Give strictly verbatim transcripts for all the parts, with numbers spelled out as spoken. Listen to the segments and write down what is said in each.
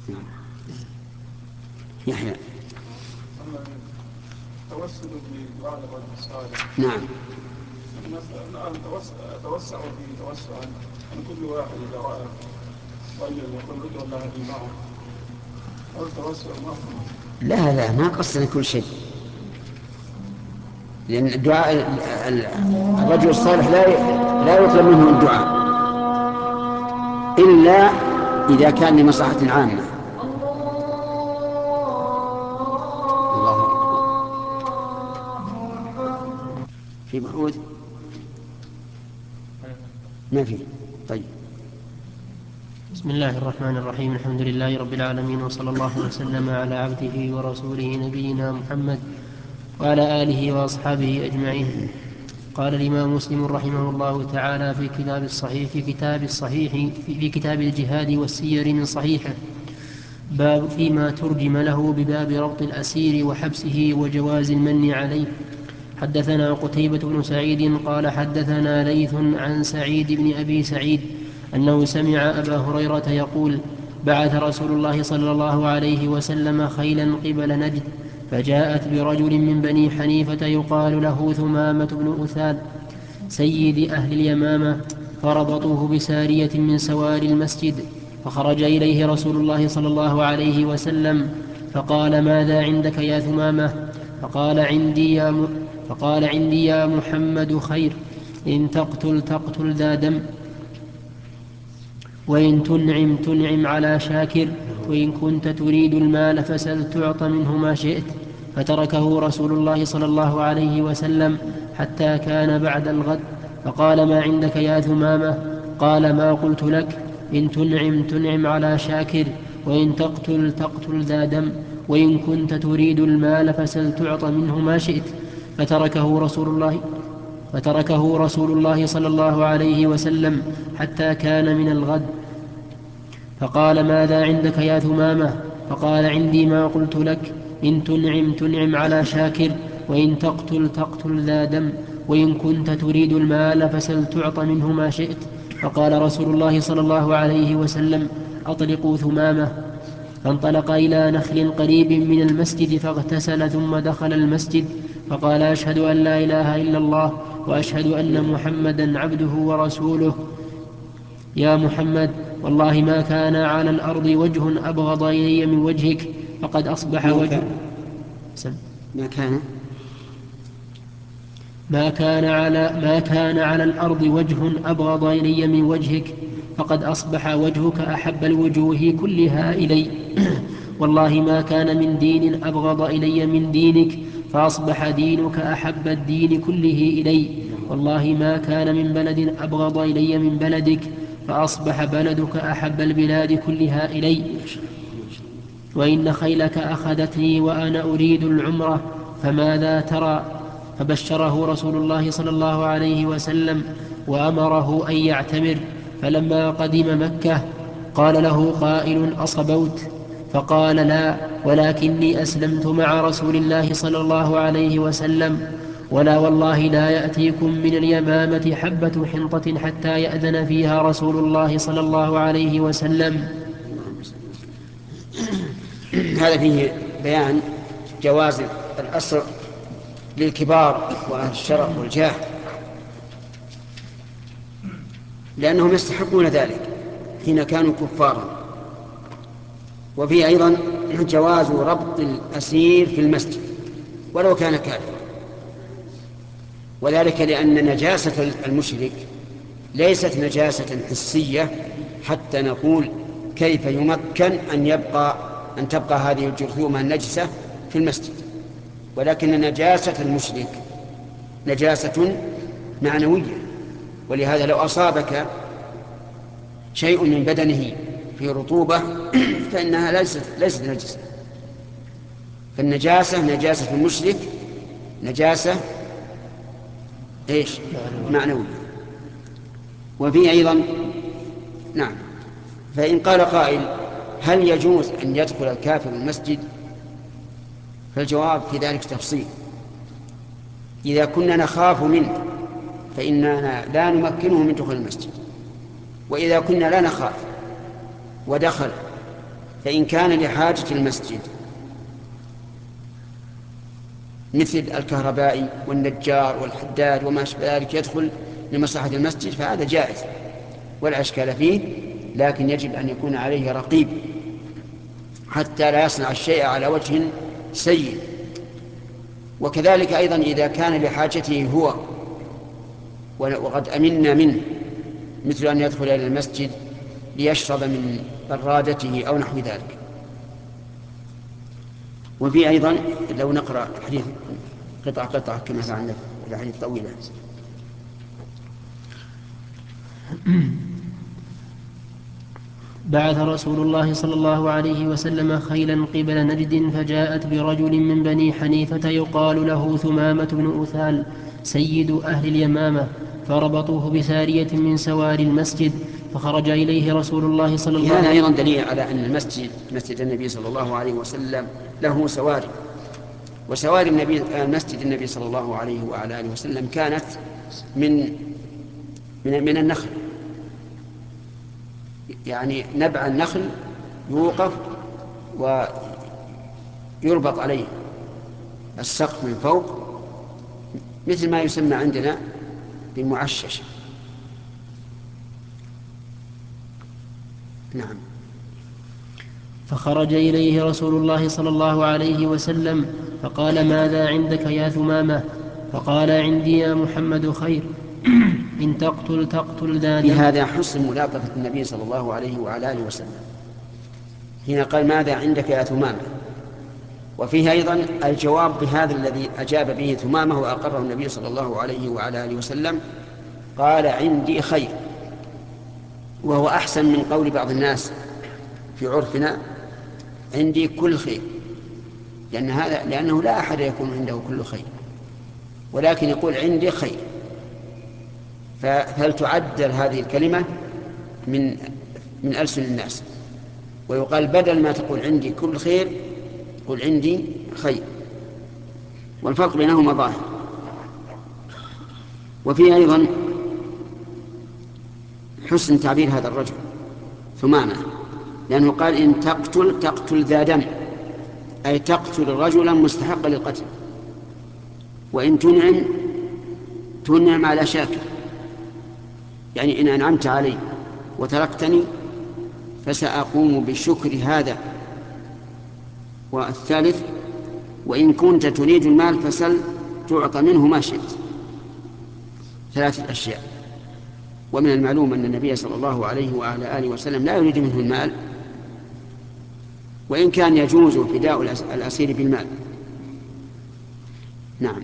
يحيى. توسل بدعاء الرجل الصالح. نعم. الآن توسع به توسعا أن كل واحد إذا رأى رجل يقول ادعو الله لي معه أو التوسع معه. لا لا ما قصدنا كل شيء، لأن دعاء الرجل الصالح لا لا يطلب منه الدعاء إلا إذا كان لمصلحة عامة. الله أكبر. في بعود ما في. طيب. بسم الله الرحمن الرحيم. الحمد لله رب العالمين، وصلى الله وسلم على عبده ورسوله نبينا محمد وعلى آله وأصحابه أجمعين. قال الإمام مسلم رحمه الله تعالى في كتاب الصحيح في كتاب الصحيح في كتاب الجهاد والسير من صحيحه باب فيما ترجم له بباب ربط الأسير وحبسه وجواز المن عليه. حدثنا قتيبة بن سعيد قال حدثنا ليث عن سعيد بن أبي سعيد أنه سمع أبا هريرة يقول بعث رسول الله صلى الله عليه وسلم خيلا قبل نجد فجاءت برجل من بني حنيفة يقال له ثمامة بن أثال سيد أهل اليمامة، فربطوه بسارية من سوار المسجد، فخرج إليه رسول الله صلى الله عليه وسلم فقال ماذا عندك يا ثمامة؟ فقال عندي يا, م... فقال عندي يا محمد خير، إن تقتل تقتل ذا دم، وإن تنعم تنعم على شاكر، وإن كنت تريد المال فسل تعط منه ما شئت. فتركه رسول الله صلى الله عليه وسلم حتى كان بعد الغد، فقال ما عندك يا ثمامة؟ قال ما قلت لك، إن تنعم تنعم على شاكر، وإن تقتل تقتل ذا دم، وإن كنت تريد المال فسل تعط منه ما شئت. فتركه رسول الله فتركه رسول الله صلى الله عليه وسلم حتى كان من الغد، فقال ماذا عندك يا ثمامة؟ فقال عندي ما قلت لك، إن تنعم تنعم على شاكر، وإن تقتل تقتل ذا دم، وإن كنت تريد المال فسل تعط منه ما شئت. فقال رسول الله صلى الله عليه وسلم أطلقوا ثمامة. فانطلق إلى نخل قريب من المسجد فاغتسل ثم دخل المسجد فقال أشهد أن لا إله إلا الله وأشهد أن محمدا عبده ورسوله. يا محمد والله ما كان على الأرض وجه أبغض إلي من وجهك، فقد أصبح ما وجه كان ما كان ما كان على ما كان على الأرض وجه أبغض إلي من وجهك، فقد أصبح وجهك أحب الوجوه كلها إلي. والله ما كان من دين أبغض إلي من دينك، فأصبح دينك أحب الدين كله إلي. والله ما كان من بلد أبغض إلي من بلدك، فأصبح بلدك أحب البلاد كلها إلي. وإن خيلك أخذتني وأنا أريد العمرة، فماذا ترى؟ فبشره رسول الله صلى الله عليه وسلم وأمره أن يعتمر. فلما قدم مكة قال له قائل أصبوت؟ فقال لا، ولكني أسلمت مع رسول الله صلى الله عليه وسلم، ولا والله لا يأتيكم من اليمامة حبة حنطة حتى يأذن فيها رسول الله صلى الله عليه وسلم. هذا فيه بيان جواز الأسر للكبار وأهل الشرف والجاه، لأنهم يستحقون ذلك حين كانوا كفارا. وفيه أيضا جواز ربط الأسير في المسجد ولو كان كافرا، وذلك لأن نجاسة المشرك ليست نجاسة حسية حتى نقول كيف يمكن أن يبقى أن تبقى هذه الجرثومة النجسة في المسجد، ولكن نجاسة المشرك نجاسة معنوية. ولهذا لو أصابك شيء من بدنه في رطوبة فإنها ليست ليست نجسة. فالنجاسة نجاسة المشرك نجاسة ايش؟ معنوية. وفي أيضا نعم. فإن قال قائل هل يجوز أن يدخل الكافر المسجد؟ فالجواب في ذلك تفصيل. إذا كنا نخاف منه فإننا لا نمكنه من دخول المسجد، وإذا كنا لا نخاف ودخل فإن كان لحاجة المسجد مثل الكهربائي والنجار والحداد وما أشبه ذلك يدخل لمصلحة المسجد فهذا جائز ولا إشكال فيه، لكن يجب أن يكون عليه رقيب حتى لا يصنع الشيء على وجه سيء. وكذلك أيضا إذا كان لحاجته هو وقد أمنا منه، مثل أن يدخل إلى المسجد ليشرب من برادته أو نحو ذلك. وفي أيضا لو نقرأ الحديث قطعة قطعة كما فعلنا في الحديث طويلة. بعث رسول الله صلى الله عليه وسلم خيلا قبل نجد فجاءت برجل من بني حنيفة يقال له ثمامة بن أثال سيد أهل اليمامة، فربطوه بسارية من سواري المسجد، فخرج إليه رسول الله صلى الله عليه وسلم. هذا أيضا دليل على أن المسجد مسجد النبي صلى الله عليه وسلم له سواري، وسواري النبي مسجد النبي صلى الله عليه وعلى آله وسلم كانت من من من النخل، يعني نبع النخل يوقف ويربط عليه السقف من فوق مثل ما يسمى عندنا بمعشش. نعم. فخرج إليه رسول الله صلى الله عليه وسلم فقال ماذا عندك يا ثمامة؟ فقال عندي يا محمد خير، إن تقتل تقتل ذا دم. بهذا حسن ملاطفة النبي صلى الله عليه وعلى آله وسلم حين قال ماذا عندك يا ثمامة، وفيه أيضا الجواب بهذا الذي أجاب به ثمامة وأقره النبي صلى الله عليه وعلى آله وسلم، قال عندي خير، وهو أحسن من قول بعض الناس في عرفنا عندي كل خير، لأن هذا لأنه لا أحد يكون عنده كل خير، ولكن يقول عندي خير. فلتعدل هذه الكلمة من من ألسن الناس، ويقال بدل ما تقول عندي كل خير قل عندي خير، والفرق بينهما ظاهر. وفي أيضا حسن تعبير هذا الرجل ثمامة، لأنه قال إن تقتل تقتل ذا دم، أي تقتل رجلا مستحقا للقتل، وإن تنعم تنعم على شاكر، يعني إن أنعمت علي وتركتني فسأقوم بشكر هذا. والثالث وإن كنت تريد المال فسل تعطى منه ما شئت. ثلاثة أشياء. ومن المعلوم أن النبي صلى الله عليه وعلى آله وسلم لا يريد منه المال، وإن كان يجوز فداء الأسير بالمال. نعم.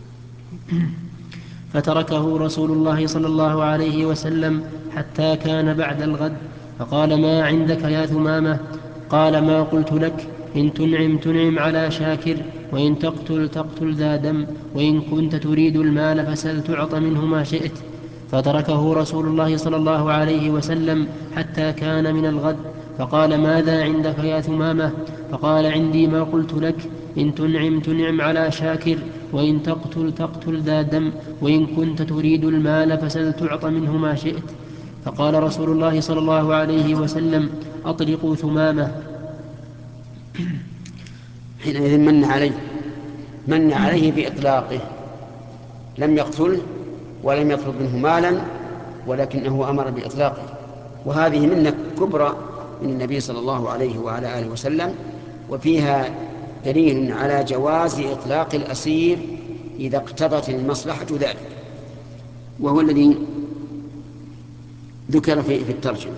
فتركه رسول الله صلى الله عليه وسلم حتى كان بعد الغد، فقال ما عندك يا ثمامة؟ قال ما قلت لك، إن تنعم تنعم على شاكر، وإن تقتل تقتل ذا دم، وإن كنت تريد المال فسل تعط منه ما شئت. فتركه رسول الله صلى الله عليه وسلم حتى كان من الغد، فقال ماذا عندك يا ثمامة؟ فقال عندي ما قلت لك، إن تنعم تنعم على شاكر، وإن تقتل تقتل ذا دم، وإن كنت تريد المال فسل تعط منه ما شئت. فقال رسول الله صلى الله عليه وسلم أطلقوا ثمامة. حينئذ من عليه من عليه بإطلاقه، لم يقتله ولم يطلب منه مالا، ولكنه أمر بإطلاقه، وهذه منة كبرى من النبي صلى الله عليه وعلى آله وسلم، وفيها دليل على جواز إطلاق الأسير إذا اقتضت المصلحة ذلك، وهو الذي ذكر في الترجمة.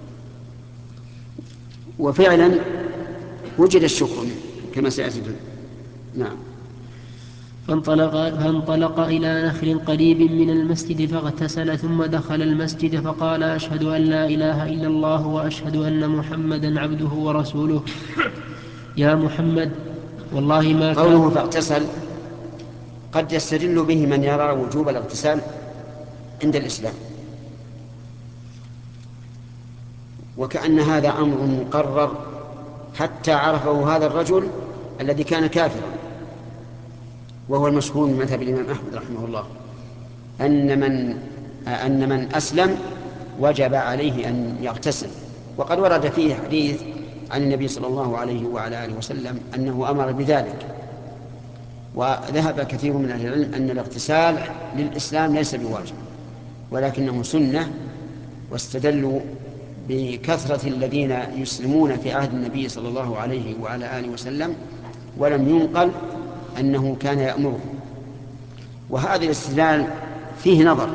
وفعلا وجد الشكر كما سيأتي. نعم. فانطلق, فانطلق إلى نخل قريب من المسجد فاغتسل، ثم دخل المسجد فقال أشهد أن لا إله إلا الله وأشهد أن محمدا عبده ورسوله. يا محمد والله ما كان. قوله فاغتسل قد يستدل به من يرى وجوب الاغتسال عند الإسلام، وكأن هذا أمر مقرر حتى عرفه هذا الرجل الذي كان كافرا، وهو المشهور من مذهب الإمام أحمد رحمه الله أن من أن من أسلم وجب عليه أن يغتسل. وقد ورد فيه حديث عن النبي صلى الله عليه وعلى آله وسلم أنه أمر بذلك. وذهب كثير من أهل العلم أن الاغتسال للإسلام ليس بواجب ولكنه سنة، واستدلوا بكثرة الذين يسلمون في عهد النبي صلى الله عليه وعلى آله وسلم ولم ينقل أنه كان يأمره. وهذا الاستدلال فيه نظر،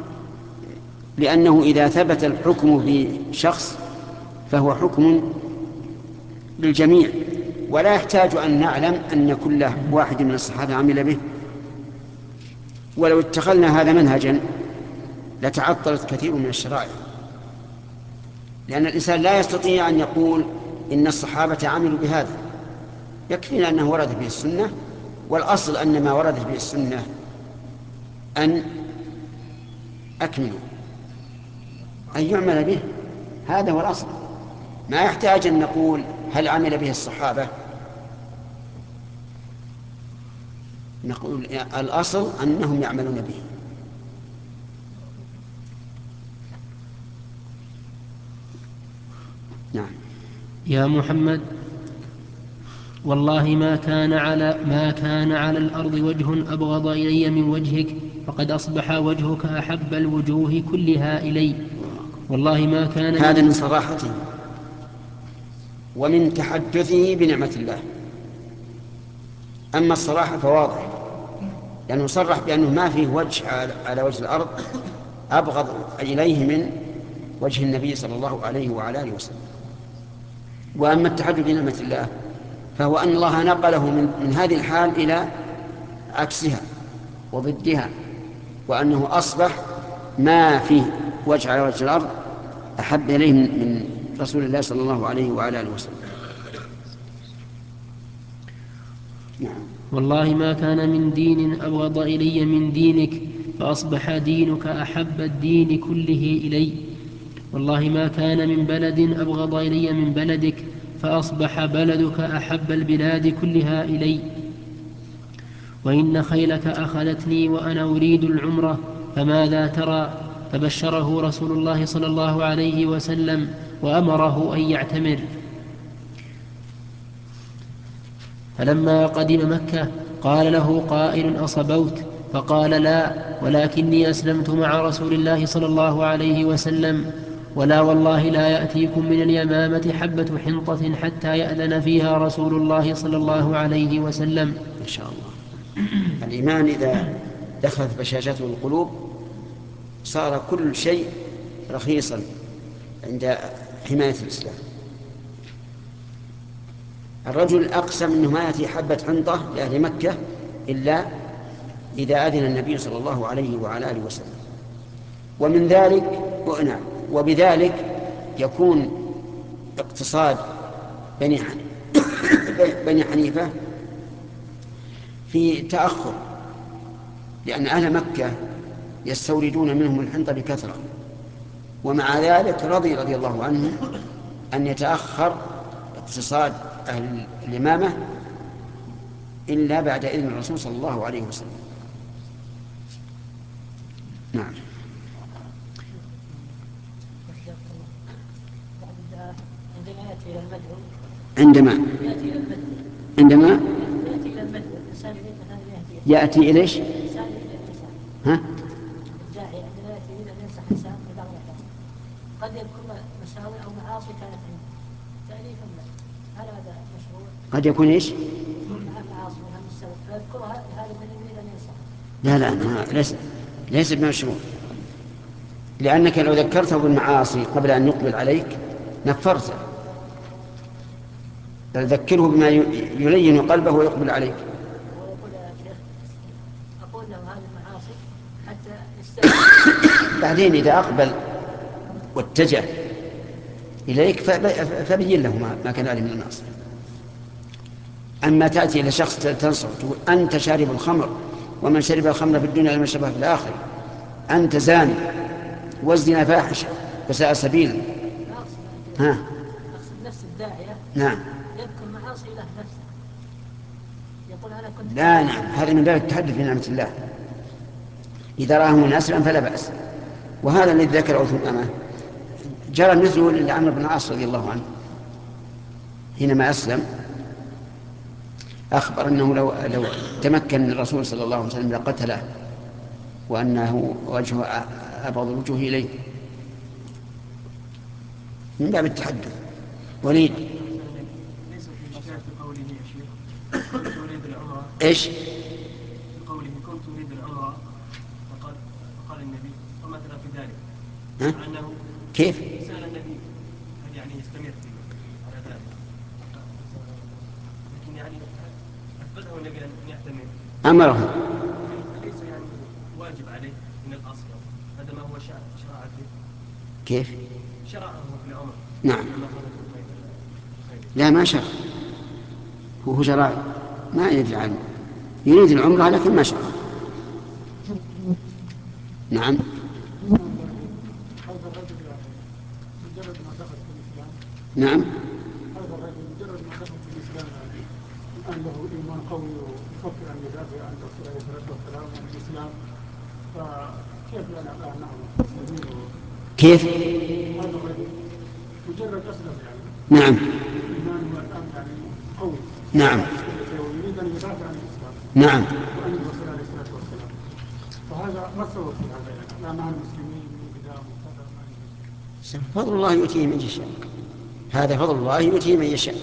لأنه إذا ثبت الحكم بشخص فهو حكم للجميع، ولا يحتاج أن نعلم أن كل واحد من الصحابة عمل به. ولو اتخذنا هذا منهجا لتعطلت كثير من الشرائع، لأن الإنسان لا يستطيع أن يقول إن الصحابة عملوا بهذا، يكفينا أنه ورد به السنة، والأصل أن ما وردت به السنة أن أكملوا أن يعمل به، هذا هو الأصل. ما يحتاج أن نقول هل عمل به الصحابة، نقول الأصل أنهم يعملون به. نعم. يا محمد، والله ما كان على ما كان على الأرض وجه أبغض إلي من وجهك، فقد أصبح وجهك أحب الوجوه كلها إلي. والله ما كان هذا من صراحته ومن تحدثه بنعمة الله. أما الصراحة فواضح، لأنه صرح بأنه ما فيه وجه على وجه الأرض أبغض إليه من وجه النبي صلى الله عليه وعلى آله وسلم. وأما التحدث بنعمة الله فهو أن الله نقله من, من هذه الحال إلى عكسها وضدها، وأنه أصبح ما فيه وجه على وجه الأرض أحب إليه من رسول الله صلى الله عليه وعلى آله وسلم. نعم. والله ما كان من دين أبغض إلي من دينك، فأصبح دينك أحب الدين كله إلي. والله ما كان من بلد أبغض إلي من بلدك، فأصبح بلدك أحب البلاد كلها إلي. وإن خيلك أخذتني وأنا أريد العمرة، فماذا ترى؟ فبشره رسول الله صلى الله عليه وسلم وأمره أن يعتمر. فلما قدم مكة قال له قائل: أصبوت؟ فقال: لا، ولكني أسلمت مع رسول الله صلى الله عليه وسلم، ولا والله لا يأتيكم من اليمامة حبة حنطة حتى يأذن فيها رسول الله صلى الله عليه وسلم. إن شاء الله. الإيمان إذا دخلت بشاشته القلوب صار كل شيء رخيصا عند حماية الإسلام. الرجل أقسم أنه ما يأتي حبة حنطة لأهل مكة إلا إذا أذن النبي صلى الله عليه وعلى آله وسلم. ومن ذلك وبذلك يكون اقتصاد بني بني حنيفة في تأخر، لأن أهل مكة يستوردون منهم الحنطة بكثرة، ومع ذلك رضي رضي الله عنه أن يتأخر اقتصاد أهل اليمامة إلا بعد إذن الرسول صلى الله عليه وسلم. نعم. عندما عندما يأتي إلى إيش؟ ها؟ قد يذكر مساوئ أو معاصي كانت عنده تأليفا له، هل هذا مشروع؟ قد يكون إيش؟ معاصي منها مساوئ فيذكرها هذا من يريد أن ينصح. لا لا ليس ليس بمشروع، لأنك لو ذكرته بالمعاصي قبل أن يقبل عليك نفرته، بل ذكره بما يلين قلبه ويقبل عليك. ويقول يا شيخ أقول له هذه المعاصي حتى يستمع. بعدين إذا أقبل واتجه إليك فبين له ما كان عليه من المعصية. أما تأتي إلى شخص تنصح تقول أنت شارب الخمر ومن شرب الخمر في الدنيا لمن شربها في الآخرة، أنت زاني والزنا فاحشة وساء سبيلا. ها؟ أقصد نفس الداعية. نعم. يذكر معاصي له نفسه يقول أنا كنت. لا نعم، هذا من باب التحدث بنعمة الله. إذا راه مناسبا فلا بأس. وهذا الذي ذكره ثم أمامه جرى مثله لعمرو بن العاص رضي الله عنه. حينما أسلم أخبر أنه لو, لو تمكن الرسول صلى الله عليه وسلم لقتله، وأنه وجهه أبغض الوجوه إليه، من باب التحدث. وليد ليس في إشكال في قوله يا شيخ كنت أريد العمرة، إيش؟ في قوله كنت أريد العمرة فقال فقال النبي ومثل في ذلك ها؟ أنه كيف؟ سأل النبي هل يعني يستمر على ذلك، لكن يعني أثبته النبي أن يعتمر، أمره. ليس يعني واجب عليه من الأصل، هذا ما هو شرع فيه. كيف؟ شرعه في العمر. نعم. لا ما شرع، هو شرع ما يدري عنه، يريد العمرة لكن ما شرع. نعم. هذا الرجل يعني مجرد ما دخل في الإسلام، نعم. هذا الرجل مجرد ما دخل في الإسلام يعني الآن له إيمان قوي ويفكر أن يدافع عن الرسول عليه الصلاة والسلام عن الإسلام، فكيف لنا الآن نحن مسلمين؟ كيف؟ هذا الرجل مجرد أسلم يعني نعم. إيمانه الآن يعني قوي. نعم. ويريد أن يدافع عن الإسلام. نعم. وعن الرسول عليه الصلاة والسلام. فهذا ما السبب في هذا يعني؟ لا نحن مسلمين من قدام وكذا ما يجوز. فضل الله يؤتيه من يشاء، هذا فضل الله يؤتيه من يشاء.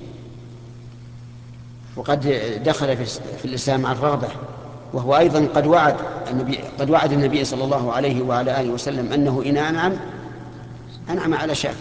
وقد دخل في الإسلام عن رغبة، وهو أيضا قد وعد النبي قد وعد النبي صلى الله عليه وعلى آله وسلم أنه إن أنعم أنعم على شاكر.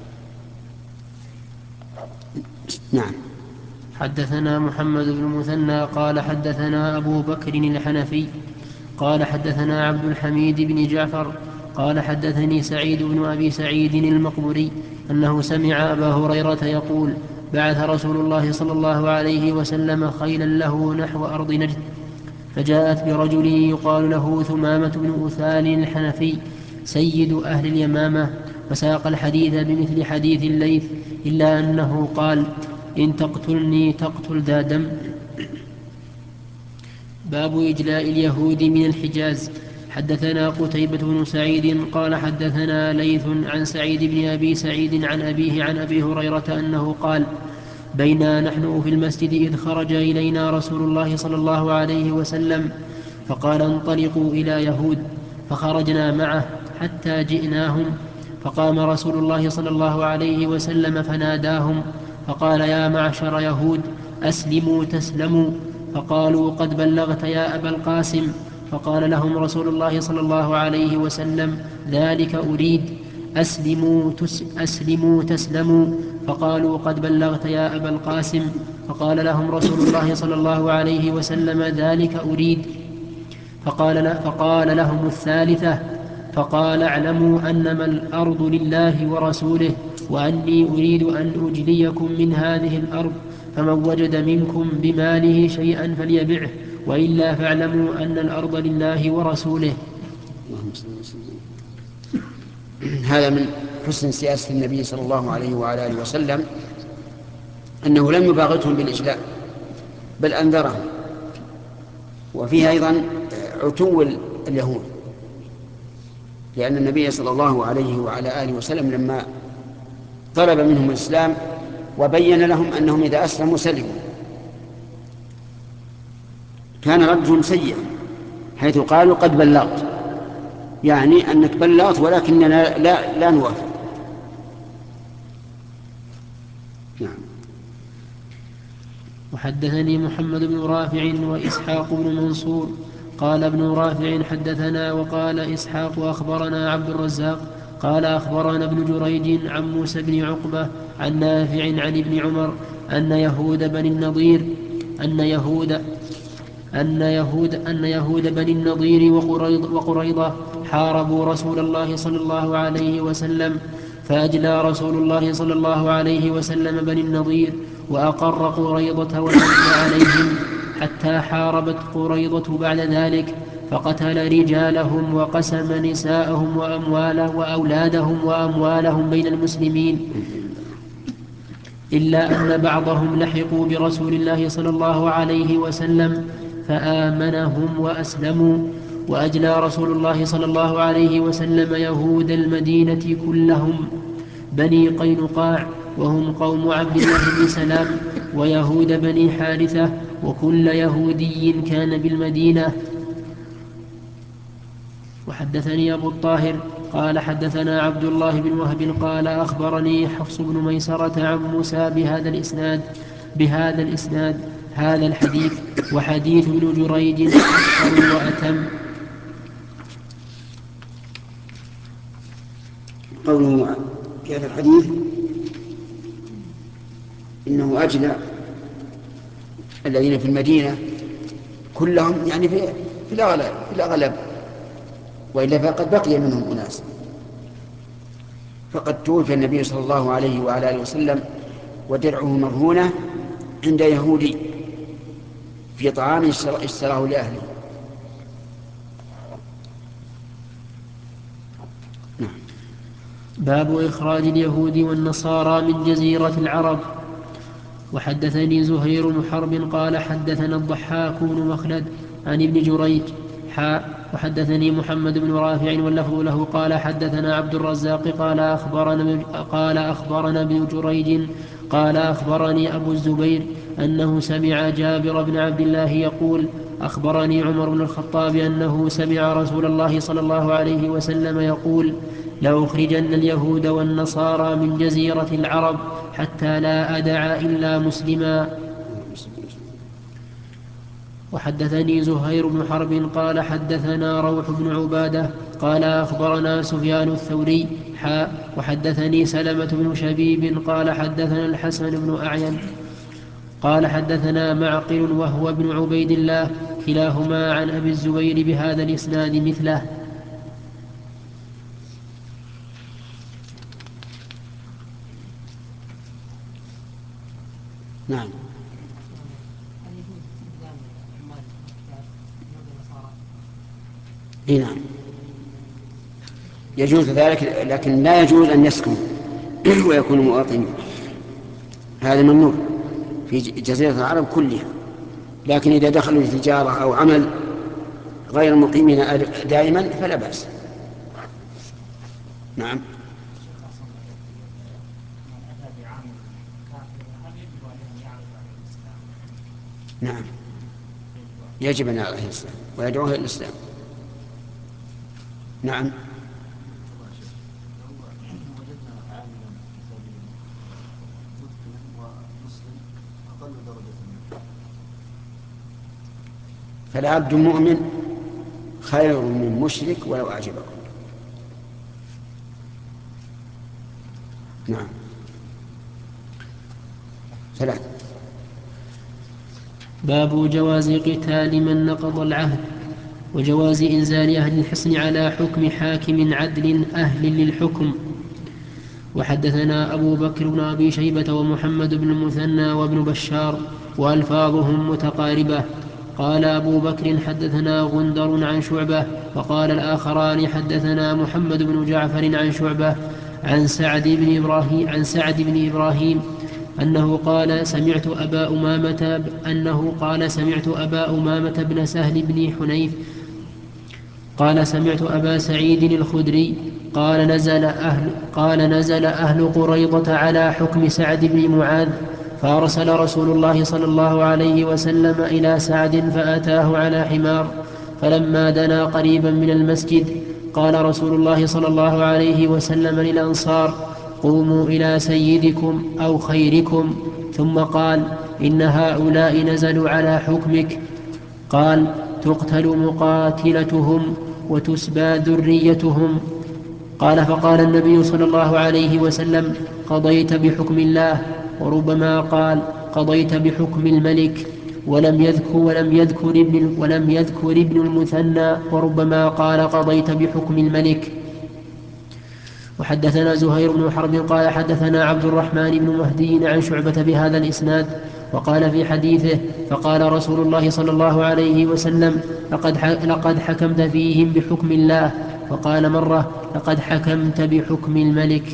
نعم. حدثنا محمد بن المثنى قال حدثنا أبو بكر الحنفي قال حدثنا عبد الحميد بن جعفر قال حدثني سعيد بن أبي سعيد المقبري أنه سمع أبا هريرة يقول بعث رسول الله صلى الله عليه وسلم خيلا له نحو أرض نجد، فجاءت برجل يقال له ثمامة بن أثال الحنفي سيد أهل اليمامة، وساق الحديث بمثل حديث الليث إلا أنه قال إن تقتلني تقتل ذا دم. باب إجلاء اليهود من الحجاز. حدثنا قتيبة بن سعيد قال حدثنا ليث عن سعيد بن أبي سعيد عن أبيه عن أبي هريرة أنه قال بينا نحن في المسجد إذ خرج إلينا رسول الله صلى الله عليه وسلم فقال انطلقوا إلى يهود، فخرجنا معه حتى جئناهم، فقام رسول الله صلى الله عليه وسلم فناداهم فقال يا معشر يهود أسلموا تسلموا، فقالوا قد بلغت يا أبا القاسم، فقال لهم رسول الله صلى الله عليه وسلم ذلك أريد أسلموا, تس أسلموا تسلموا، فقالوا قد بلغت يا أبا القاسم، فقال لهم رسول الله صلى الله عليه وسلم ذلك أريد، فقال, فقال لهم الثالثة فقال اعلموا أنما الأرض لله ورسوله وأني أريد أن أجليكم من هذه الأرض، فمن وجد منكم بماله شيئا فليبعه، وإلا فاعلموا أن الأرض لله ورسوله. هذا من حسن سياسة النبي صلى الله عليه وعلى آله وسلم أنه لم يباغتهم بالإجلاء بل أنذرهم. وفيه أيضا عتو اليهود، لأن النبي صلى الله عليه وعلى آله وسلم لما طلب منهم الإسلام وبين لهم أنهم إذا أسلموا سلموا كان ردهم سيئا، حيث قالوا قد بلغت، يعني أنك بلغت ولكننا لا, لا نوافق. نعم. وحدثني محمد بن رافع وإسحاق بن منصور قال ابن رافع حدثنا وقال إسحاق أخبرنا عبد الرزاق قال أخبرنا ابن جريج عن موسى بن عقبة عن نافع عن ابن عمر أن يهود بني النضير أن يهود أن يهود أن يهود بني النضير وقريض وقريضة حاربوا رسول الله صلى الله عليه وسلم، فأجلى رسول الله صلى الله عليه وسلم بني النضير وأقر قريضة والأجل عليهم حتى حاربت قريضة بعد ذلك، فقتل رجالهم وقسم نساءهم وأمواله وأولادهم وأموالهم بين المسلمين، إلا أن بعضهم لحقوا برسول الله صلى الله عليه وسلم فآمنهم وأسلموا. وأجلى رسول الله صلى الله عليه وسلم يهود المدينة كلهم بني قينقاع وهم قوم عبد الله بن سلام ويهود بني حارثة، وكل يهودي كان بالمدينة. وحدثني أبو الطاهر قال حدثنا عبد الله بن وهب قال أخبرني حفص بن ميسرة عن موسى بهذا الإسناد بهذا الإسناد هذا الحديث، وحديث ابن جريج أكثر وأتم. قوله في هذا الحديث إنه أجلى الذين في المدينة كلهم، يعني في في الأغلب, في الأغلب وإلا فقد بقي منهم أناس. فقد توفي النبي صلى الله عليه وعلى آله وسلم ودرعه مرهونة عند يهودي في طعام اشتراه لأهله. نعم. باب إخراج اليهود والنصارى من جزيرة العرب. وحدثني زهير بن حرب قال حدثنا الضحاك بن مخلد عن ابن جريج حاء وحدثني محمد بن رافع واللفظ له قال حدثنا عبد الرزاق قال أخبرنا, قال أخبرنا ابن جريج قال أخبرني أبو الزبير أنه سمع جابر بن عبد الله يقول أخبرني عمر بن الخطاب أنه سمع رسول الله صلى الله عليه وسلم يقول لأخرجن اليهود والنصارى من جزيرة العرب حتى لا أدع إلا مسلما. وحدثني زهير بن حرب قال حدثنا روح بن عبادة قال أخبرنا سفيان الثوري حاء وحدثني سلمة بن شبيب قال حدثنا الحسن بن أعين قال حدثنا معقل وهو ابن عبيد الله كلاهما عن أبي الزبير بهذا الإسناد مثله. نعم. إيه نعم يجوز ذلك، لكن لا يجوز أن يسكن ويكون مواطنين، هذا ممنوع في جزيرة العرب كلها. لكن إذا دخلوا لتجارة أو عمل غير مقيمين دائما فلا بأس. نعم. نعم يجب أن يعرف الإسلام ويدعوه إلى الإسلام. نعم. فالعبد مؤمن خير من مشرك ولو أعجبكم. نعم. ثلاث. باب جواز قتال من نقض العهد وجواز إنزال أهل الحصن على حكم حاكم عدل أهل للحكم. وحدثنا أبو بكر بن أبي شيبة ومحمد بن المثنى وابن بشار وألفاظهم متقاربة. قال أبو بكر حدثنا غندر عن شعبة وقال الآخران حدثنا محمد بن جعفر عن شعبة عن سعد بن إبراهيم, عن سعد بن إبراهيم أنه قال سمعت أبا أمامة أنه قال سمعت أبا أمامة بن سهل بن حنيف قال سمعت أبا سعيد الخدري قال نزل أهل, قال نزل أهل قريضة على حكم سعد بن معاذ فأرسل رسول الله صلى الله عليه وسلم إلى سعد فأتاه على حمار، فلما دنا قريبا من المسجد قال رسول الله صلى الله عليه وسلم للأنصار قوموا إلى سيدكم أو خيركم، ثم قال إن هؤلاء نزلوا على حكمك. قال تقتل مقاتلتهم وتسبى ذريتهم. قال فقال النبي صلى الله عليه وسلم قضيت بحكم الله، وربما قال قضيت بحكم الملك، ولم يذكر, ولم يذكر, ابن, ولم يذكر ابن المثنى وربما قال قضيت بحكم الملك. وحدثنا زهير بن حرب قال حدثنا عبد الرحمن بن مهدي عن شعبة بهذا الإسناد وقال في حديثه فقال رسول الله صلى الله عليه وسلم لقد, لقد حكمت فيهم بحكم الله، وقال مرة لقد حكمت بحكم الملك.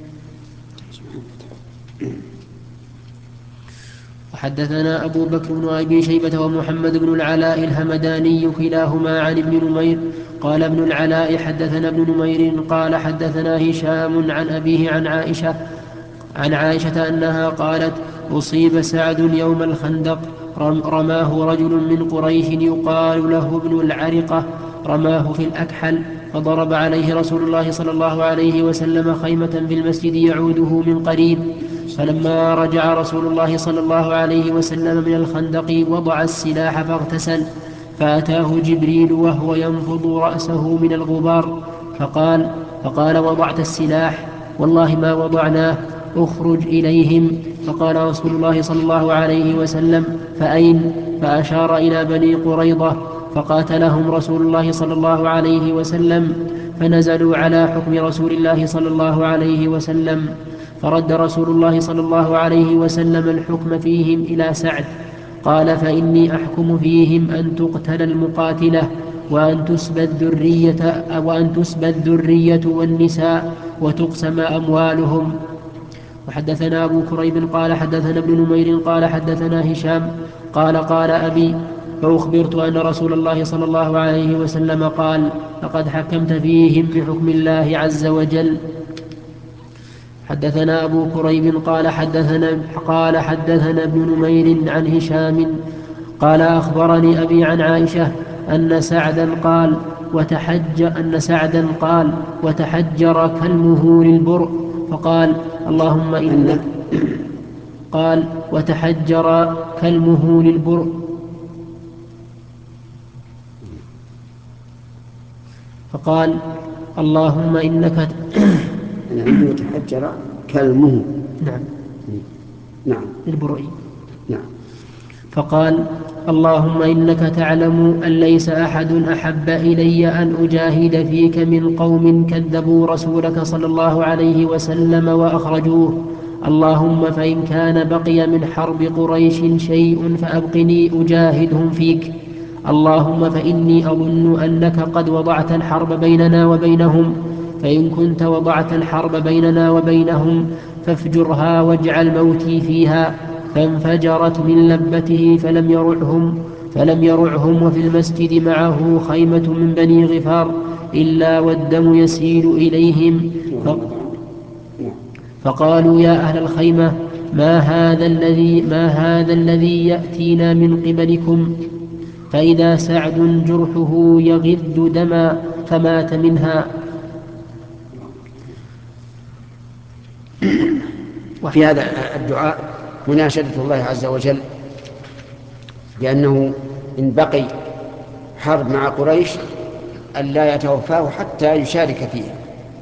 وحدثنا أبو بكر بن أبي شيبة ومحمد بن العلاء الهمداني كلاهما عن ابن نمير قال ابن العلاء حدثنا ابن نمير قال حدثنا هشام عن أبيه عن عائشة عن عائشة أنها قالت: أصيب سعد يوم الخندق، رماه رجل من قريش يقال له ابن العرقة، رماه في الأكحل، فضرب عليه رسول الله صلى الله عليه وسلم خيمة في المسجد يعوده من قريب. فلما رجع رسول الله صلى الله عليه وسلم من الخندق وضع السلاح فاغتسل، فأتاه جبريل وهو ينفض رأسه من الغبار، فقال فقال وضعت السلاح؟ والله ما وضعناه، اخرج إليهم. فقال رسول الله صلى الله عليه وسلم: فأين؟ فأشار إلى بني قريظة، فقاتلهم رسول الله صلى الله عليه وسلم، فنزلوا على حكم رسول الله صلى الله عليه وسلم، فرد رسول الله صلى الله عليه وسلم الحكم فيهم إلى سعد. قال: فإني أحكم فيهم أن تقتل المقاتلة، وأن تسبى الذرية, وأن تسبى الذرية والنساء، وتقسم أموالهم. وحدثنا أبو كريب قال حدثنا ابن نمير قال حدثنا هشام قال قال أبي: فأخبرت أن رسول الله صلى الله عليه وسلم قال: لقد حكمت فيهم بحكم الله عز وجل. حدثنا أبو كريب قال حدثنا, قال حدثنا ابن نمير عن هشام قال أخبرني أبي عن عائشة أن سعدا قال وتحج أن سعدا قال وتحجر كلمه للبرء، فقال: اللهم إنك قال وتحجر كلمه للبرء، فقال: اللهم إنك عنده يتحجر كلمه. نعم نعم للبرء. نعم. فقال: اللهم إنك تعلم أن ليس أحد أحب إلي أن أجاهد فيك من قوم كذبوا رسولك صلى الله عليه وسلم وأخرجوه. اللهم فإن كان بقي من حرب قريش شيء فأبقني أجاهدهم فيك. اللهم فإني أظن أنك قد وضعت الحرب بيننا وبينهم، فإن كنت وضعت الحرب بيننا وبينهم فافجرها واجعل موتي فيها. فانفجرت من لبته فلم يرعهم فلم يرعهم وفي المسجد معه خيمة من بني غفار إلا والدم يسيل إليهم. فقالوا: يا أهل الخيمة، ما هذا الذي ما هذا الذي يأتينا من قبلكم؟ فإذا سعد جرحه يغذ دما فمات منها. وفي هذا الدعاء مناشدة الله عز وجل بأنه إن بقي حرب مع قريش أن لا يتوفاه حتى يشارك فيها.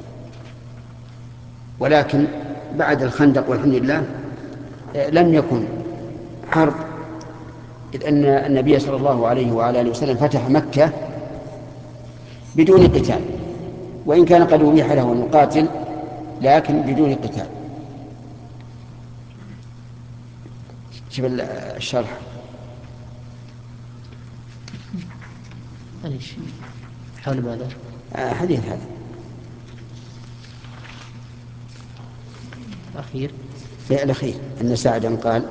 ولكن بعد الخندق والحمد لله لم يكن حرب، إذ أن النبي صلى الله عليه وعلى آله وسلم فتح مكة بدون قتال، وإن كان قد أبيح له أن يقاتل لكن بدون قتال. شوف الشرح. معليش حول ماذا؟ آه حديث هذا الأخير في الأخير أن سعدا قال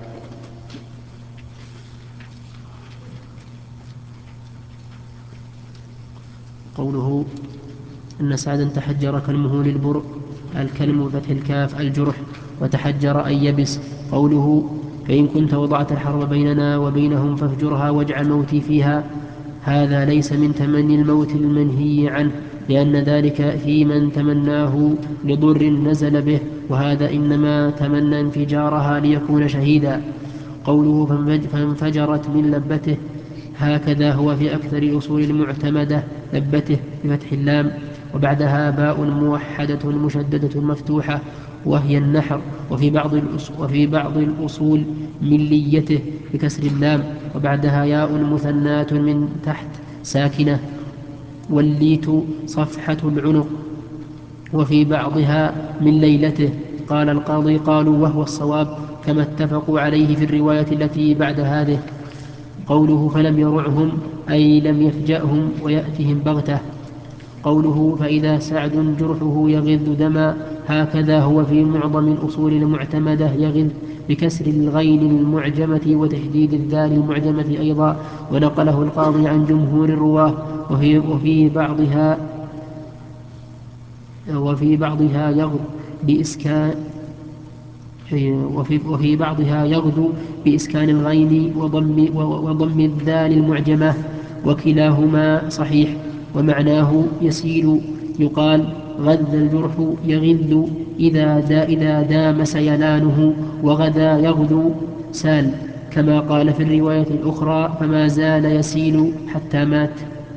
قوله أن سعدا تحجر كلمه للبرء، الكلم بفتح الكاف الجرح، وتحجر أي يبس. قوله فإن كنت وضعت الحرب بيننا وبينهم فافجرها واجعل موتي فيها، هذا ليس من تمني الموت المنهي عنه، لأن ذلك في من تمناه لضر نزل به، وهذا إنما تمنى انفجارها ليكون شهيدا. قوله فانفجرت من لبته، هكذا هو في أكثر أصول المعتمدة، لبته بفتح اللام وبعدها باء موحدة مشددة مفتوحة وهي النحر، وفي بعض وفي بعض الأصول من ليته بكسر اللام وبعدها ياء مثناة من تحت ساكنة، والليت صفحة العنق، وفي بعضها من ليلته. قال القاضي: قالوا وهو الصواب كما اتفقوا عليه في الرواية التي بعد هذه. قوله فلم يرعهم أي لم يفجأهم ويأتهم بغتة. قوله فإذا سعد جرحه يغذ دما، هكذا هو في معظم الأصول المعتمدة، يغذ بكسر الغين المعجمة وتشديد الذال المعجمة أيضا، ونقله القاضي عن جمهور الرواه. وفي, وفي بعضها وفي بعضها يغض بإسكان وفي, وفي بعضها يغدو بإسكان الغين وضم, وضم الذال المعجمة، وكلاهما صحيح، ومعناه يسيل. يقال غذ الجرح يغذ إذا, دا إذا دام سيلانه، وغدا يغدو سال، كما قال في الرواية الأخرى فما زال يسيل حتى مات.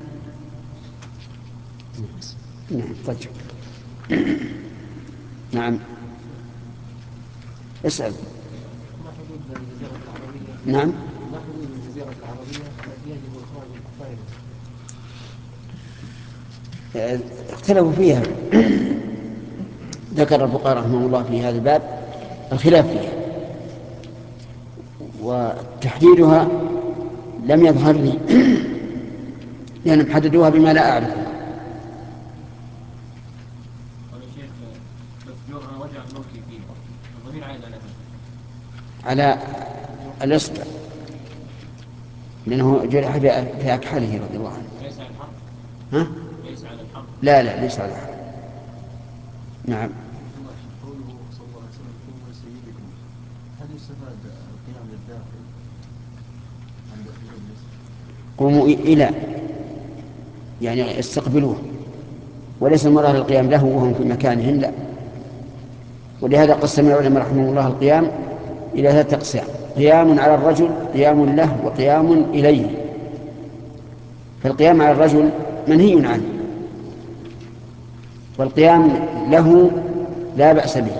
نعم طيب. نعم اسأل. نعم ما حدود الجزيرة العربية التي يجب إخراج الكفار منها؟ اختلفوا فيها. ذكر الفقهاء رحمه الله في هذا الباب الخلاف فيها، وتحديدها لم يظهر لي لأنهم حددوها بما لا أعرفه. على الإصبع لأنه جرح في أكحله رضي الله عنه. ليس على الحرب. ها؟ ليس على الحرب. لا لا ليس على الحرب. نعم. قوله صلى الله عليه وسلم قوموا سيدكم، هل يستفاد القيام للداخل عند المجلس؟ قوموا إلى يعني استقبلوه، وليس المراد القيام له وهم في مكانهم، لا. ولهذا قسم العلماء رحمه الله القيام إلى ثلاثة أقسام: قيام على الرجل، قيام له، وقيام إليه. فالقيام على الرجل منهي عنه، والقيام له لا بأس به،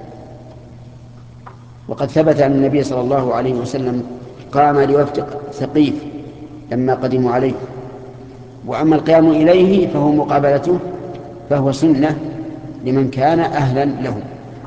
وقد ثبت أن النبي صلى الله عليه وسلم قام لوفد ثقيف لما قدموا عليه. وأما القيام إليه فهو مقابلته، فهو سنة لمن كان أهلا له.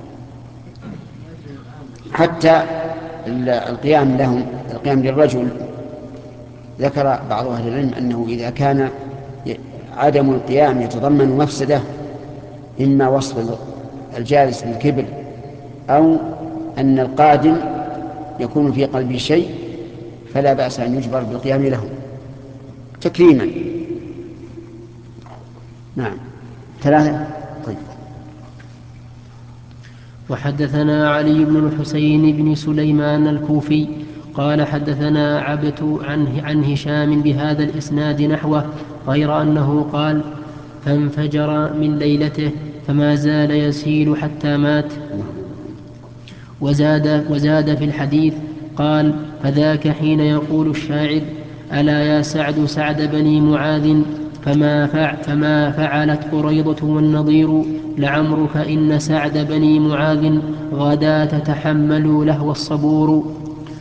حتى القيام لهم، القيام للرجل، ذكر بعض أهل العلم أنه إذا كان عدم القيام يتضمن مفسدة، إما وصف الجالس بالكبر، أو أن القادم يكون في قلبه شيء، فلا بأس أن يجبر بالقيام له تكريما. نعم. ثلاثة. طيب. وحدثنا علي بن الحسين بن سليمان الكوفي قال حدثنا عبت عن, عن هشام بهذا الإسناد نحوه، غير أنه قال فانفجر من ليلته فما زال يسيل حتى مات. وزاد, وزاد في الحديث قال فذاك حين يقول الشاعر ألا يا سعد سعد بني معاذ فما, فع فما فعلت قريضة والنضير لعمرك إن سعد بني معاذ غدا تتحملوا لهو الصبور.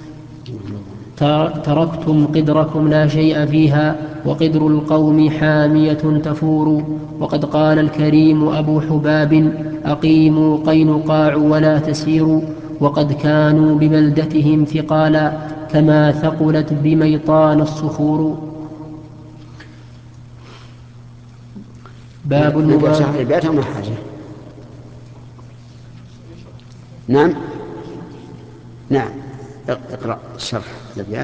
تركتم قدركم لا شيء فيها وقدر القوم حامية تفور. وقد قال الكريم أبو حباب أقيموا قينقاع ولا تسيروا. وقد كانوا ببلدتهم ثقالا كما ثقلت بميطان الصخور. باب المبارك. نعم نعم اقرأ شرح الأبيات.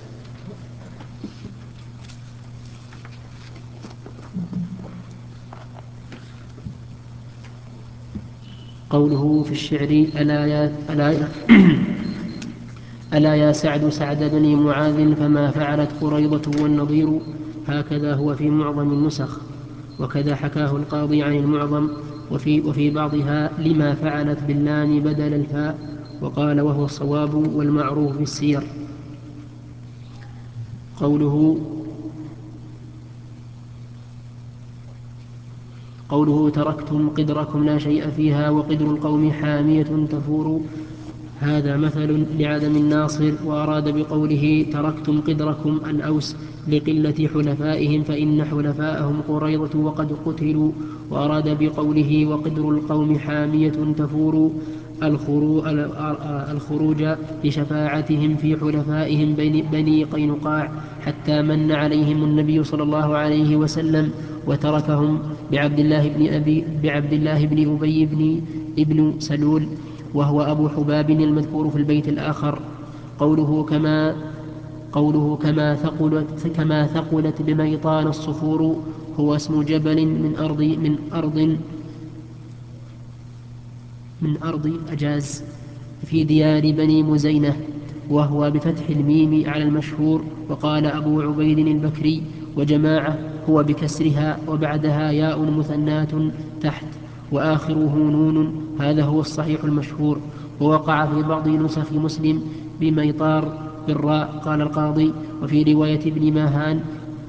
قوله في الشعر ألا يا, ألا يا, ألا يا سعد سعد بني معاذ فما فعلت قريضة والنضير، هكذا هو في معظم النسخ، وكذا حكاه القاضي عن المعظم، وفي, وفي بعضها لما فعلت باللام بدل الفاء، وقال وهو الصواب والمعروف في السير. قوله قوله تركتم قدركم لا شيء فيها وقدر القوم حامية تفور، هذا مثل لعدم الناصر. وأراد بقوله تركتم قدركم الأوس لقلة حلفائهم فإن حلفاءهم قريضة وقد قتلوا. وأراد بقوله وقدر القوم حامية تفور الخروج لشفاعتهم في حلفائهم بني قينقاع، حتى من عليهم النبي صلى الله عليه وسلم وتركهم بعبد الله بن, أبي بعبد الله بن أبي بن ابن سلول، وهو أبو حباب المذكور في البيت الآخر. قوله كما قوله كما ثقلت كما ثقلت بميطان الصخور هو اسم جبل من أرض من أرض من أرض أجاز. في ديار بني مزينة، وهو بفتح الميم على المشهور. وقال أبو عبيد البكري وجماعة هو بكسرها وبعدها ياء مثنات تحت وآخره نون، هذا هو الصحيح المشهور. ووقع في بعض نسخ مسلم بميطار بالراء. قال القاضي: وفي رواية ابن ماهان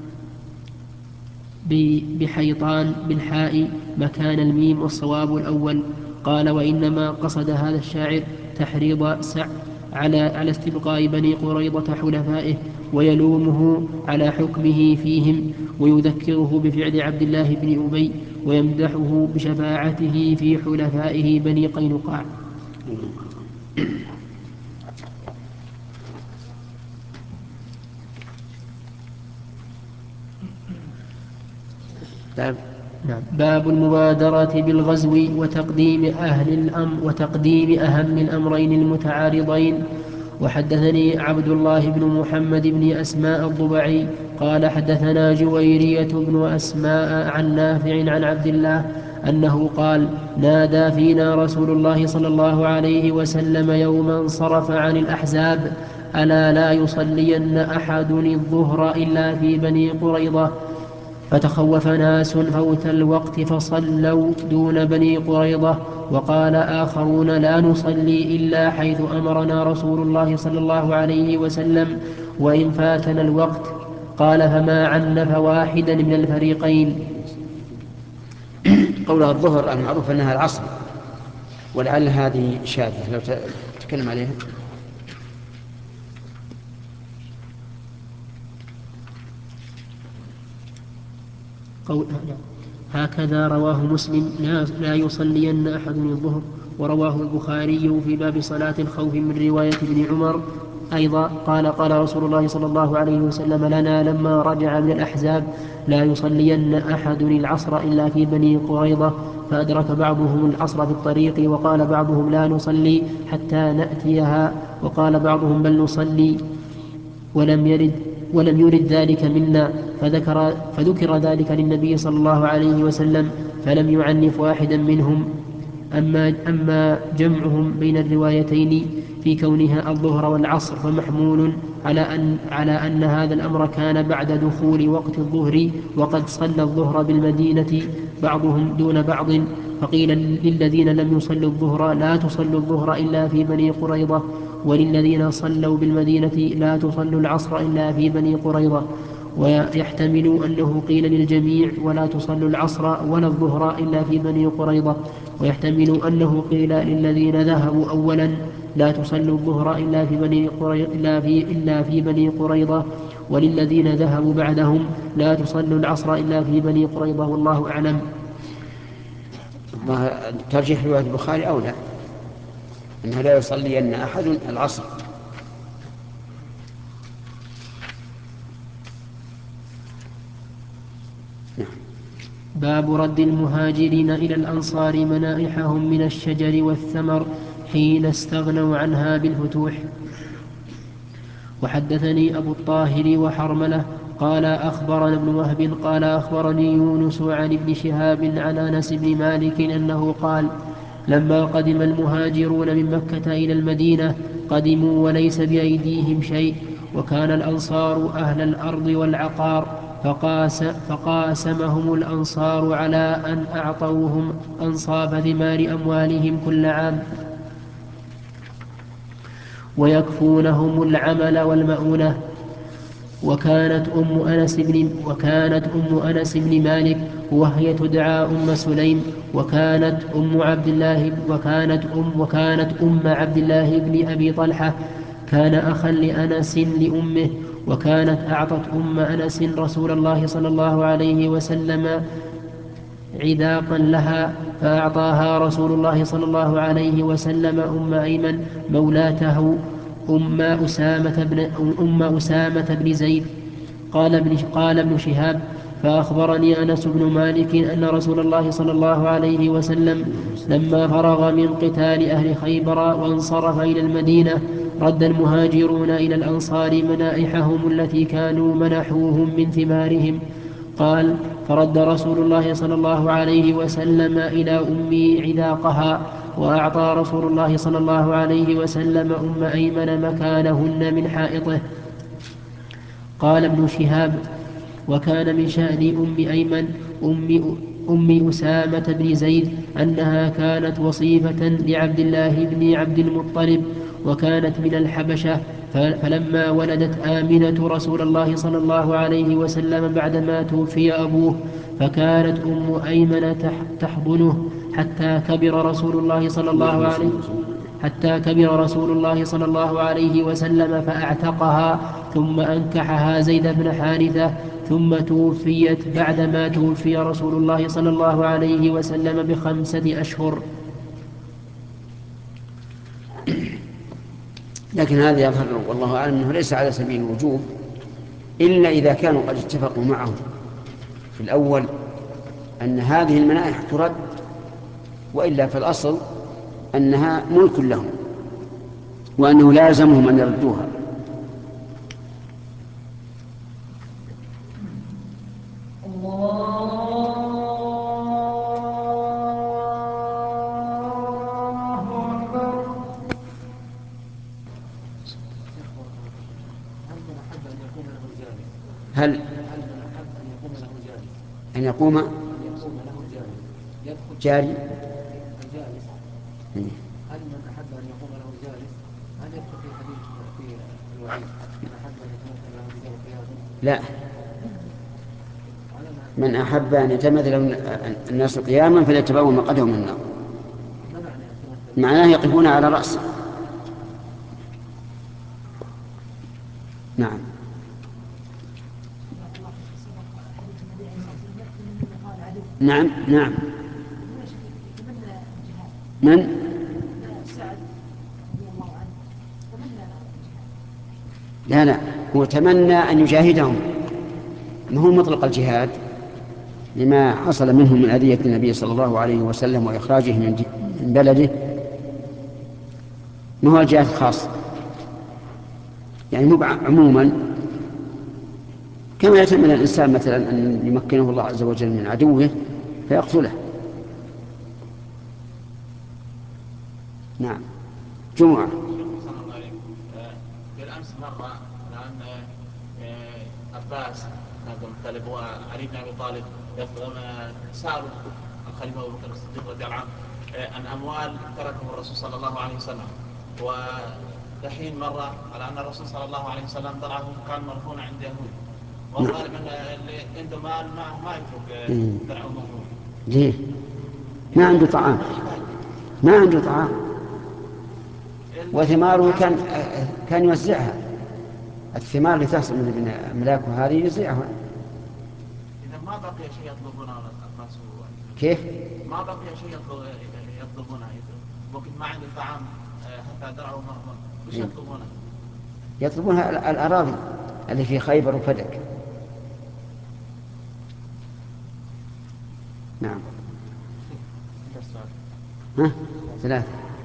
بحيطان بالحاء مكان الميم، والصواب الأول. قال: وإنما قصد هذا الشاعر تحريض سع على, على استبقاء بني قريظة حلفائه، ويلومه على حكمه فيهم، ويذكره بفعل عبد الله بن أبي، ويمدحه بشفاعته في حلفائه بني قينقاع. نعم. باب المبادرة بالغزو وتقديم أهل الأمر وتقديم أهم الأمرين المتعارضين. وحدثني عبد الله بن محمد بن أسماء الضبعي قال: حدثنا جويرية بن أسماء عن نافع عن عبد الله أنه قال: نادى فينا رسول الله صلى الله عليه وسلم يوم انصرف عن الأحزاب: ألا لا يصلين أحد الظهر إلا في بني قريظة. فتخوف ناس فوت الوقت فصلوا دون بني قريظة. وقال آخرون: لا نصلي إلا حيث أمرنا رسول الله صلى الله عليه وسلم وإن فاتنا الوقت. قال: فما عنف واحدا من الفريقين. قولها الظهر المعروف أنها العصر، ولعل هذه شاذة لو تتكلم عليها. قول هكذا رواه مسلم: لا, لا يصلين أحد الظهر. ورواه البخاري في باب صلاة الخوف من رواية ابن عمر أيضا قال: قال رسول الله صلى الله عليه وسلم لنا لما رجع من الأحزاب: لا يصلين أحد العصر إلا في بني قريظة. فأدرك بعضهم العصر في الطريق، وقال بعضهم: لا نصلي حتى نأتيها. وقال بعضهم: بل نصلي ولم يرد ولم يرد ذلك منا. فذكر, فذكر ذلك للنبي صلى الله عليه وسلم فلم يعنف واحدا منهم. أما, أما جمعهم بين الروايتين في كونها الظهر والعصر فمحمول على أن, على أن هذا الأمر كان بعد دخول وقت الظهر، وقد صلى الظهر بالمدينة بعضهم دون بعض. فقيل للذين لم يصلوا الظهر: لا تصلوا الظهر إلا في بني قريظة. وللذين صلوا بالمدينة: لا تصلوا العصر إلا في بني قريظة. ويحتمل أنه قيل للجميع: ولا تصلوا العصر ولا الظهر إلا في بني قريظة. ويحتمل أنه قيل للذين ذهبوا أولا: لا تصلوا الظهر إلا في بني قريظة, إلا في, إلا في بني قريظة. وللذين ذهبوا بعدهم: لا تصلوا العصر إلا في بني قريظة. والله أعلم. ترجيح رواية البخاري أولى، أنه لا يصلين أحد العصر. باب رد المهاجرين إلى الأنصار منائحهم من الشجر والثمر حين استغنوا عنها بالفتوح. وحدثني أبو الطاهر وحرملة قال أخبرنا ابن وهب قال أخبرني يونس عن ابن شهاب عن أنس بن مالك أنه قال: لما قدم المهاجرون من مكة إلى المدينة قدموا وليس بأيديهم شيء، وكان الأنصار أهل الأرض والعقار، فقاس فقاسمهم الأنصار على أن أعطوهم أنصاف ثمار أموالهم كل عام، ويكفونهم العمل والمؤونة. وكانت أم أنس بن وكانت أم أنس بن مالك وهي تدعى أم سليم، وكانت أم عبد الله وكانت أم وكانت أم عبد الله بن أبي طلحة، كان أخا لأنس لأمه. وكانت أعطت أم أنس رسول الله صلى الله عليه وسلم عذاقا لها، فأعطاها رسول الله صلى الله عليه وسلم أم أيمن مولاته أم أسامة بن, أم أسامة بن زيد. قال ابن, قال ابن شهاب: فأخبرني أنس بن مالك أن رسول الله صلى الله عليه وسلم لما فرغ من قتال أهل خيبر وانصرف إلى المدينة رد المهاجرون إلى الأنصار منائحهم التي كانوا منحوهم من ثمارهم. قال: فرد رسول الله صلى الله عليه وسلم إلى أمي عذاقها، وأعطى رسول الله صلى الله عليه وسلم أم أيمن مكانهن من حائطه. قال ابن شهاب: وكان من شأن أم أيمن أم, أم أسامة بن زيد أنها كانت وصيفة لعبد الله بن عبد المطلب، وكانت من الحبشة، فلما ولدت آمنة رسول الله صلى الله عليه وسلم بعدما توفي أبوه، فكانت أم أيمن تحضنه حتى كبر رسول الله صلى الله عليه حتى كبر رسول الله صلى الله عليه وسلم فأعتقها، ثم أنكحها زيد بن حارثة، ثم توفيت بعدما توفي رسول الله صلى الله عليه وسلم بخمسة أشهر. لكن هذا يظهر والله أعلم أنه ليس على سبيل الوجوب إلا إذا كانوا قد اتفقوا معه في الأول أن هذه المنائح ترد، وإلا في الأصل أنها ملك لهم وأنه لازمهم أن يردوها. هل أن يقوم جاري؟ هل من أحب أن يقوم له جالس هل يدخل في حديث في الوعيد من أحب أن يقوم له جالس قياما؟ لا، من أحب أن يتمثل الناس قياما فليتبوأ مقعده من النار. معناه يقفون على رأسه. نعم. نعم نعم. من؟ لا لا، هو تمنى أن يجاهدهم، ما هو مطلق الجهاد لما حصل منهم من أذية النبي صلى الله عليه وسلم وإخراجه من بلده، ما هو الجهاد خاص، يعني مو عموما، كما يتمنى الإنسان مثلا أن يمكنه الله عز وجل من عدوه فيقتله. نعم. جمعة. بالأمس مرة لأن عباس بن المطلب وعلي بن أبي طالب سألوا الخليفة أبو بكر الصديق رضي الله عنه عن أموال تركه الرسول صلى الله عليه وسلم، ودحين مرة على أن الرسول صلى الله عليه وسلم ضرعه كان مرهون عند يهود، وغالبا اللي عنده مال ما ما يترك درعه مرهون. ليه؟ ما عنده طعام، ما عنده طعام، وثماره كان كان يوزعها، الثمار اللي تحصل من أملاكه هذه يوزعها. إذا ما بقي شيء يطلبونه الناس. كيف؟ ما بقي شيء يطلبونه، ممكن ما عنده طعام حتى درعه مرهون، وش يطلبونه؟ يطلبونها الأراضي اللي في خيبر وفدك. نعم. ها؟ ثلاثة.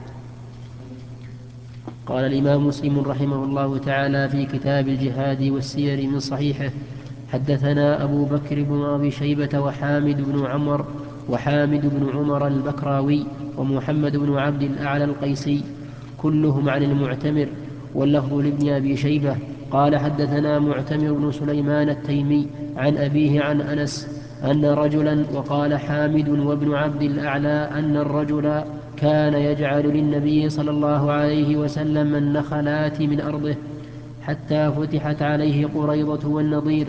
قال الإمام مسلم رحمه الله تعالى في كتاب الجهاد والسير من صحيحه: حدثنا أبو بكر بن أبي شيبة وحامد بن عمر وحامد بن عمر البكراوي ومحمد بن عبد الأعلى القيسي كلهم عن المعتمر، واللفظ لابن أبي شيبة قال: حدثنا معتمر بن سليمان التيمي عن أبيه عن أنس أن رجلا، وقال حامد وابن عبد الأعلى أن الرجل كان يجعل للنبي صلى الله عليه وسلم النخلات من أرضه حتى فتحت عليه قريضة والنضير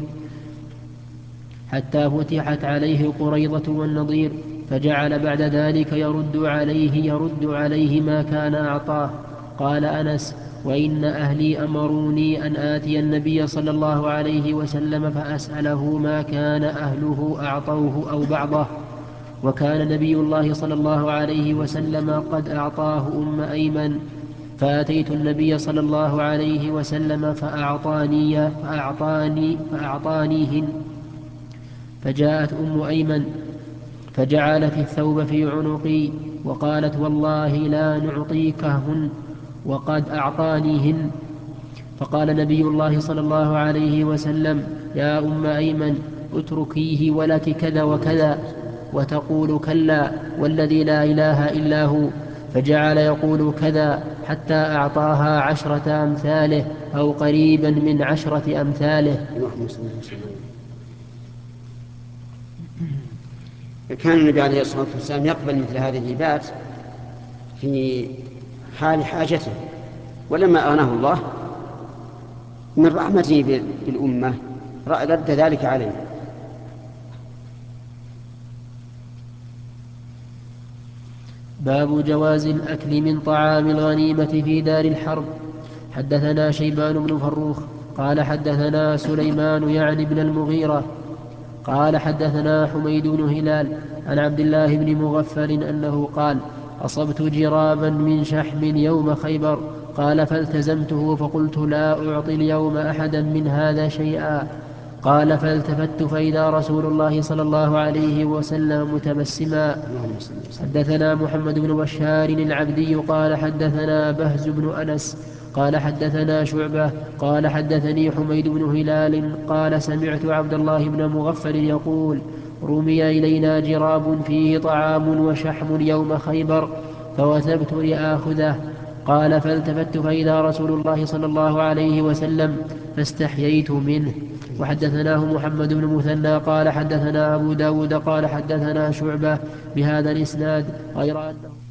حتى فتحت عليه قريضة والنضير فجعل بعد ذلك يرد عليه يرد عليه ما كان أعطاه. قال أنس: وإن أهلي أمروني أن آتي النبي صلى الله عليه وسلم فأسأله ما كان أهله أعطوه أو بعضه، وكان نبي الله صلى الله عليه وسلم قد أعطاه أم أيمن، فأتيت النبي صلى الله عليه وسلم فأعطاني فأعطاني فأعطانيهن، فجاءت أم أيمن فجعلت الثوب في عنقي وقالت: والله لا نعطيكهن وقد أعطانيهن. فقال نبي الله صلى الله عليه وسلم: يا أم أيمن اتركيه ولك كذا وكذا، وتقول: كلا والذي لا إله إلا هو. فجعل يقول كذا حتى أعطاها عشرة أمثاله أو قريبا من عشرة أمثاله. كان النبي عليه الصلاة والسلام يقبل مثل هذه الهبات في حال حاجته، ولما أغناه الله من رحمته بالأمة رد ذلك عليه. باب جواز الأكل من طعام الغنيمة في دار الحرب. حدثنا شيبان بن فروخ قال حدثنا سليمان يعني بن المغيرة قال حدثنا حميد بن هلال عن عبد الله بن مغفل أنه قال أصبت جرابا من شحم يوم خيبر، قال فالتزمته فقلت لا أعطي اليوم أحدا من هذا شيئا. قال فالتفت فإذا رسول الله صلى الله عليه وسلم متبسما. حدثنا محمد بن بشار العبدي قال حدثنا بهز بن أنس قال حدثنا شعبة قال حدثني حميد بن هلال قال سمعت عبد الله بن مغفل يقول رمي إلينا جراب فيه طعام وشحم يوم خيبر فوثبت لآخذه. قال فالتفت فإذا رسول الله صلى الله عليه وسلم فاستحييت منه. وحدثناه محمد بن مثنى قال حدثنا أبو داود قال حدثنا شعبة بهذا الإسناد غير أنه